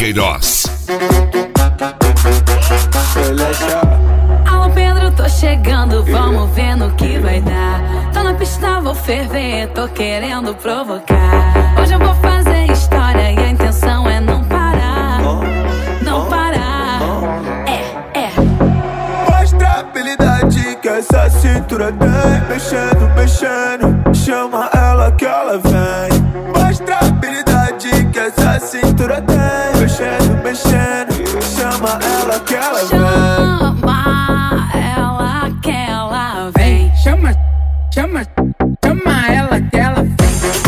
Queiroz. Alô Pedro, tô chegando, vamos ver no que vai dar. Tô na pista, vou ferver, tô querendo provocar. Hoje eu vou fazer história e a intenção é não parar. Não parar. Mostra a habilidade que essa cintura tem. Mexendo, mexendo, chama ela que ela vem. Mostra a habilidade que essa cintura tem. Mexendo, mexendo, chama ela que ela vem. Chama ela que ela vem. Chama, chama, chama ela que ela vem.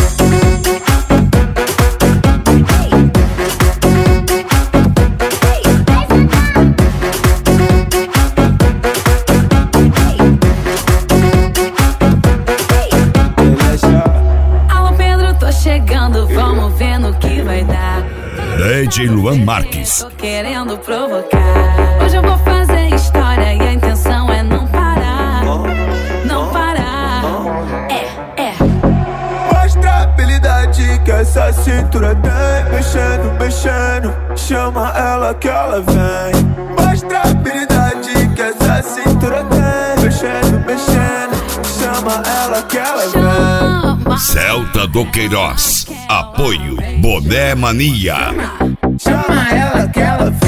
Alô Pedro, tô chegando, vamos ver no que vai dar. DJ Luan Marques. Tô querendo provocar. Hoje eu vou fazer história e a intenção é não parar. Não parar. Mostra a habilidade que essa cintura tem. Mexendo, mexendo, chama ela que ela vem. Mostra a habilidade que essa cintura tem. Mexendo, mexendo, chama ela que ela vem. Celta do Queiroz. Apoio Boné Mania. Chama ela que ela vem.